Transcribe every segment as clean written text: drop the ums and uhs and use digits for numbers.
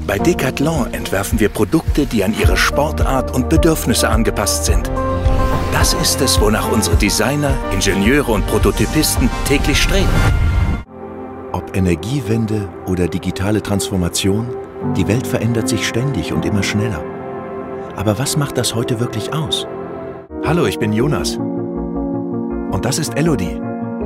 Bei Decathlon entwerfen wir Produkte, die an ihre Sportart und Bedürfnisse angepasst sind. Das ist es, wonach unsere Designer, Ingenieure und Prototypisten täglich streben. Ob Energiewende oder digitale Transformation, die Welt verändert sich ständig und immer schneller. Aber was macht das heute wirklich aus? Hallo, ich bin Jonas. Und das ist Elodie.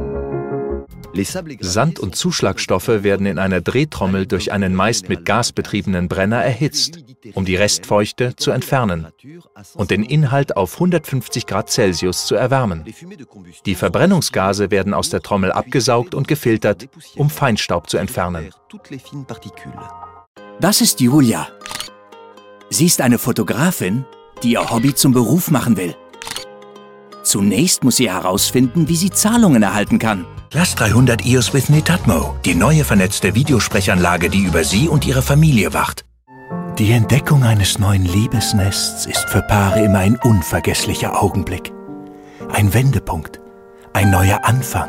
Sand und Zuschlagstoffe werden in einer Drehtrommel durch einen meist mit Gas betriebenen Brenner erhitzt, um die Restfeuchte zu entfernen und den Inhalt auf 150 Grad Celsius zu erwärmen. Die Verbrennungsgase werden aus der Trommel abgesaugt und gefiltert, um Feinstaub zu entfernen. Das ist Julia. Sie ist eine Fotografin, die ihr Hobby zum Beruf machen will. Zunächst muss sie herausfinden, wie sie Zahlungen erhalten kann. Class 300 EOS with Netatmo, die neue vernetzte Videosprechanlage, die über Sie und Ihre Familie wacht. Die Entdeckung eines neuen Liebesnests ist für Paare immer ein unvergesslicher Augenblick. Ein Wendepunkt, ein neuer Anfang,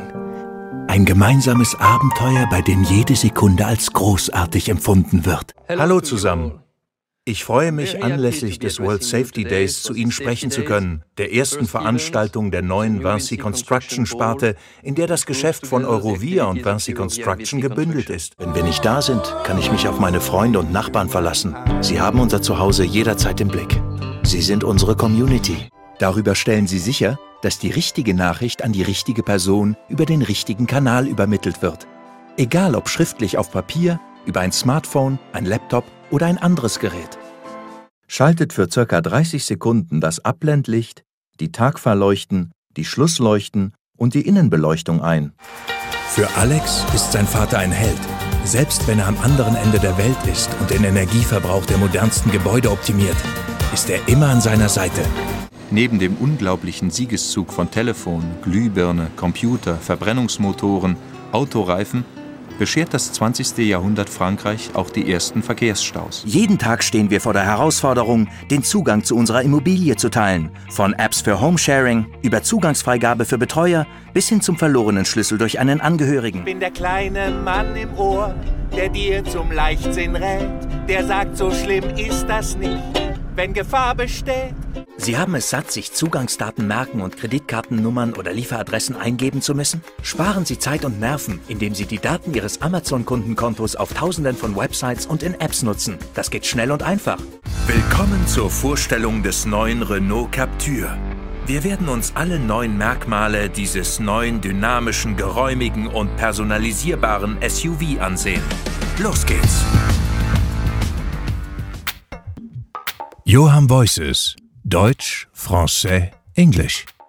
ein gemeinsames Abenteuer, bei dem jede Sekunde als großartig empfunden wird. Hallo zusammen. Ich freue mich, anlässlich des World Safety Days zu Ihnen sprechen zu können, der ersten Veranstaltung der neuen Vinci Construction Sparte, in der das Geschäft von Eurovia und Vinci Construction gebündelt ist. Wenn wir nicht da sind, kann ich mich auf meine Freunde und Nachbarn verlassen. Sie haben unser Zuhause jederzeit im Blick. Sie sind unsere Community. Darüber stellen Sie sicher, dass die richtige Nachricht an die richtige Person über den richtigen Kanal übermittelt wird. Egal ob schriftlich auf Papier, über ein Smartphone, ein Laptop oder ein anderes Gerät. Schaltet für ca. 30 Sekunden das Abblendlicht, die Tagfahrleuchten, die Schlussleuchten und die Innenbeleuchtung ein. Für Alex ist sein Vater ein Held. Selbst wenn er am anderen Ende der Welt ist und den Energieverbrauch der modernsten Gebäude optimiert, ist er immer an seiner Seite. Neben dem unglaublichen Siegeszug von Telefon, Glühbirne, Computer, Verbrennungsmotoren, Autoreifen beschert das 20. Jahrhundert Frankreich auch die ersten Verkehrsstaus. Jeden Tag stehen wir vor der Herausforderung, den Zugang zu unserer Immobilie zu teilen. Von Apps für Homesharing, über Zugangsfreigabe für Betreuer, bis hin zum verlorenen Schlüssel durch einen Angehörigen. Ich bin der kleine Mann im Ohr, der dir zum Leichtsinn rät. Der sagt, so schlimm ist das nicht, wenn Gefahr besteht. Sie haben es satt, sich Zugangsdaten merken und Kreditkartennummern oder Lieferadressen eingeben zu müssen? Sparen Sie Zeit und Nerven, indem Sie die Daten Ihres Amazon-Kundenkontos auf Tausenden von Websites und in Apps nutzen. Das geht schnell und einfach. Willkommen zur Vorstellung des neuen Renault Captur. Wir werden uns alle 9 Merkmale dieses neuen, dynamischen, geräumigen und personalisierbaren SUV ansehen. Los geht's! Johan Voices. Deutsch, Français, Englisch.